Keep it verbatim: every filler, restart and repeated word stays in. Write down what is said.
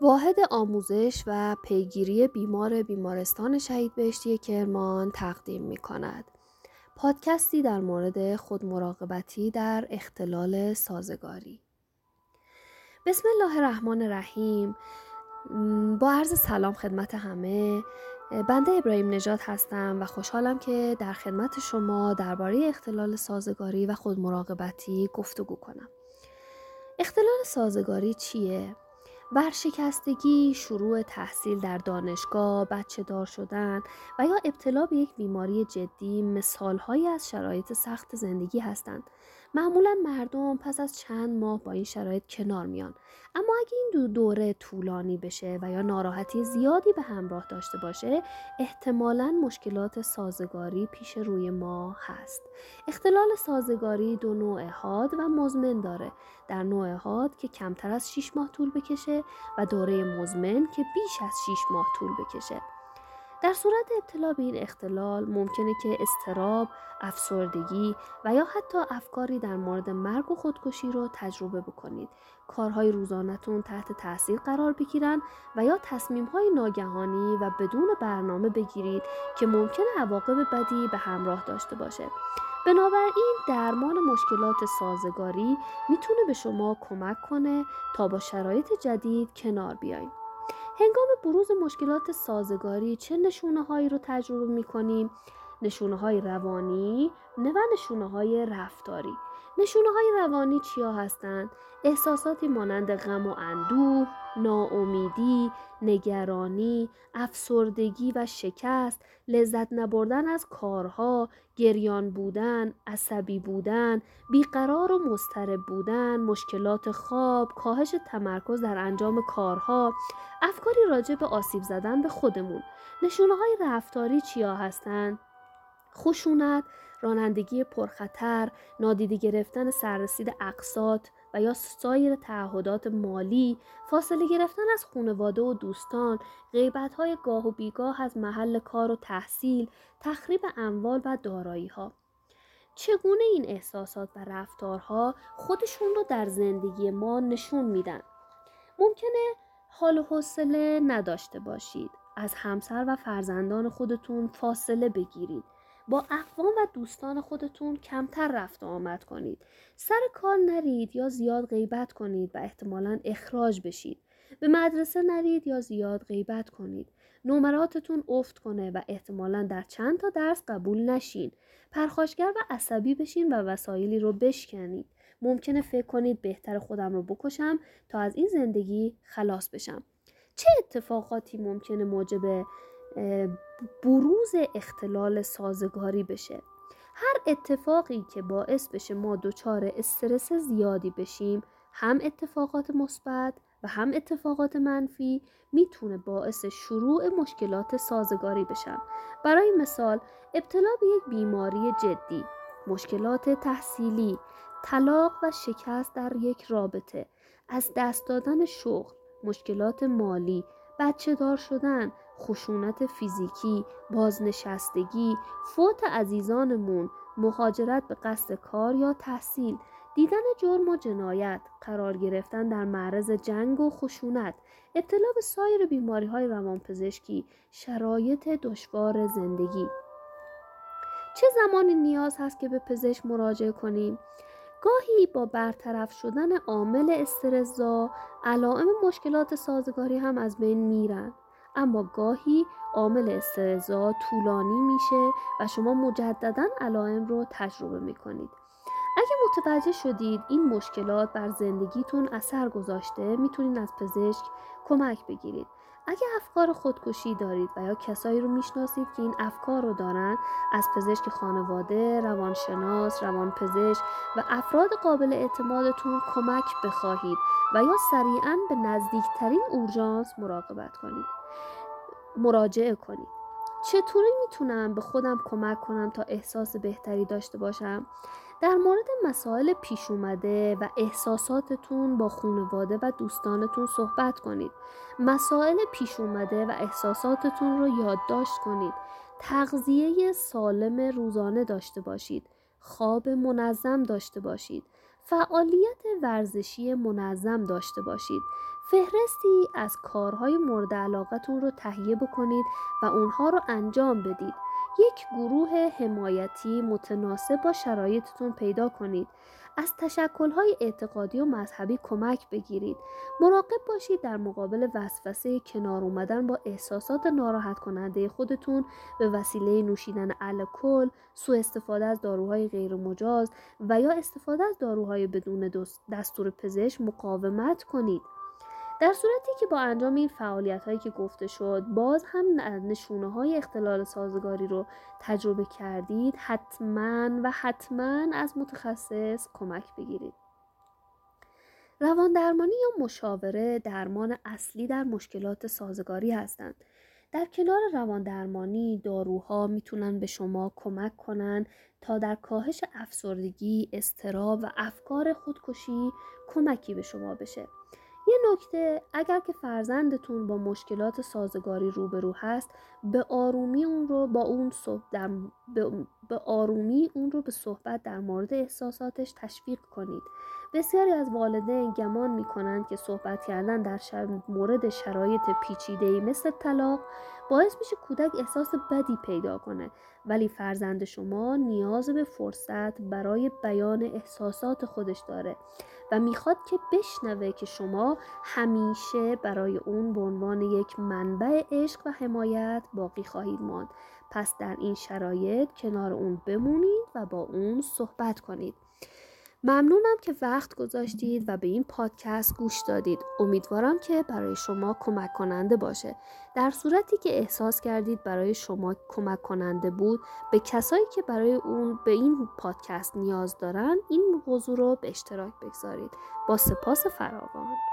واحد آموزش و پیگیری بیمار بیمارستان شهید بهشتی کرمان تقدیم می کند. پادکستی در مورد خودمراقبتی در اختلال سازگاری. بسم الله الرحمن الرحیم. با عرض سلام خدمت همه، بنده ابراهیم نژاد هستم و خوشحالم که در خدمت شما درباره اختلال سازگاری و خودمراقبتی گفتگو کنم. اختلال سازگاری چیه؟ ورشکستگی، شروع تحصیل در دانشگاه، بچه دار شدن و یا ابتلا به یک بیماری جدی مثالهایی از شرایط سخت زندگی هستند. معمولا مردم پس از چند ماه با این شرایط کنار میان، اما اگه این دو دوره طولانی بشه و یا ناراحتی زیادی به همراه داشته باشه، احتمالاً مشکلات سازگاری پیش روی ما هست. اختلال سازگاری دو نوع حاد و مزمن داره. در نوع حاد که کمتر از شش ماه طول بکشه و دوره مزمن که بیش از شش ماه طول بکشه. در صورت ابتلا به این اختلال ممکنه که اضطراب، افسردگی و یا حتی افکاری در مورد مرگ و خودکشی رو تجربه بکنید. کارهای روزانه‌تون تحت تاثیر قرار بگیرن و یا تصمیم‌های ناگهانی و بدون برنامه بگیرید که ممکنه عواقب بدی به همراه داشته باشه. بنابراین درمان مشکلات سازگاری میتونه به شما کمک کنه تا با شرایط جدید کنار بیاین. هنگام بروز مشکلات سازگاری چه نشونه هایی رو تجربه میکنیم؟ نشونه های روانی و نشونه های رفتاری. نشونه های روانی چیا هستند؟ احساساتی مانند غم و اندوه، ناامیدی، نگرانی، افسردگی و شکست، لذت نبردن از کارها، گریان بودن، عصبی بودن، بیقرار و مضطرب بودن، مشکلات خواب، کاهش تمرکز در انجام کارها، افکاری راجع به آسیب زدن به خودمون. نشونه های رفتاری چیا هستند؟ خشونت، رانندگی پرخطر، نادیده گرفتن سررسید اقساط و یا سایر تعهدات مالی، فاصله گرفتن از خانواده و دوستان، غیبت‌های گاه و بیگاه از محل کار و تحصیل، تخریب اموال و دارایی‌ها. چگونه این احساسات و رفتارها خودشون رو در زندگی ما نشون میدن؟ ممکنه حال و حوصله نداشته باشید، از همسر و فرزندان خودتون فاصله بگیرید، با اقوام و دوستان خودتون کمتر رفت و آمد کنید، سر کار نرید یا زیاد غیبت کنید و احتمالاً اخراج بشید، به مدرسه نرید یا زیاد غیبت کنید، نمراتتون افت کنه و احتمالاً در چند تا درس قبول نشین، پرخاشگر و عصبی بشین و وسایلی رو بشکنید. ممکنه فکر کنید بهتر خودم رو بکشم تا از این زندگی خلاص بشم. چه اتفاقاتی ممکنه موجب بروز اختلال سازگاری بشه؟ هر اتفاقی که باعث بشه ما دچار استرس زیادی بشیم، هم اتفاقات مثبت و هم اتفاقات منفی، میتونه باعث شروع مشکلات سازگاری بشن. برای مثال، ابتلا به یک بیماری جدی، مشکلات تحصیلی، طلاق و شکست در یک رابطه، از دست دادن شغل، مشکلات مالی، بچه دار شدن، خشونت فیزیکی، بازنشستگی، فوت عزیزانمون، مهاجرت به قصد کار یا تحصیل، دیدن جرم و جنایت، قرار گرفتن در معرض جنگ و خشونت، ابتلا به سایر بیماری‌های روانپزشکی، شرایط دشوار زندگی. چه زمانی نیاز هست که به پزشک مراجعه کنیم؟ گاهی با برطرف شدن عامل استرس‌زا، علائم مشکلات سازگاری هم از بین میرن. اما گاهی عامل استرس‌زا طولانی میشه و شما مجدداً علائم رو تجربه میکنید. اگه متوجه شدید این مشکلات بر زندگیتون اثر گذاشته، میتونید از پزشک کمک بگیرید. اگه افکار خودکشی دارید و یا کسایی رو میشناسید که این افکار رو دارن، از پزشک خانواده، روانشناس، روانپزشک و افراد قابل اعتمادتون کمک بخواهید و یا سریعاً به نزدیکترین اورژانس مراقبت کنید. مراجعه کنید. چطوری میتونم به خودم کمک کنم تا احساس بهتری داشته باشم؟ در مورد مسائل پیش اومده و احساساتتون با خانواده و دوستانتون صحبت کنید. مسائل پیش اومده و احساساتتون رو یادداشت کنید. تغذیه سالم روزانه داشته باشید. خواب منظم داشته باشید. فعالیت ورزشی منظم داشته باشید. فهرستی از کارهای مورد علاقتون رو تهیه بکنید و اونها رو انجام بدید. یک گروه حمایتی متناسب با شرایطتون پیدا کنید. از تشکل‌های اعتقادی و مذهبی کمک بگیرید. مراقب باشید در مقابل وسوسه کنار اومدن با احساسات ناراحت کننده خودتون به وسیله نوشیدن الکل، سوء استفاده از داروهای غیر مجاز و یا استفاده از داروهای بدون دستور پزشک مقاومت کنید. در صورتی که با انجام این فعالیت‌هایی که گفته شد باز هم نشونه‌های اختلال سازگاری رو تجربه کردید، حتماً و حتماً از متخصص کمک بگیرید. روان درمانی یا مشاوره درمان اصلی در مشکلات سازگاری هستند. در کنار روان درمانی، داروها میتونن به شما کمک کنن تا در کاهش افسردگی، اضطراب و افکار خودکشی کمکی به شما بشه. یه نکته، اگر که فرزندتون با مشکلات سازگاری روبرو هست، به آرومی اون رو با اون صحبت در به, به آرومی اون رو به صحبت در مورد احساساتش تشویق کنید. بسیاری از والدین گمان می‌کنند که صحبت کردن در مورد شرایط پیچیده‌ای مثل طلاق باعث میشه کودک احساس بدی پیدا کنه، ولی فرزند شما نیاز به فرصت برای بیان احساسات خودش داره و میخواد که بشنوه که شما همیشه برای اون به عنوان یک منبع عشق و حمایت باقی خواهید ماند. پس در این شرایط کنار اون بمونید و با اون صحبت کنید. ممنونم که وقت گذاشتید و به این پادکست گوش دادید. امیدوارم که برای شما کمک کننده باشه. در صورتی که احساس کردید برای شما کمک کننده بود، به کسایی که برای اون به این پادکست نیاز دارن این موضوع رو به اشتراک بگذارید. با سپاس فراوان.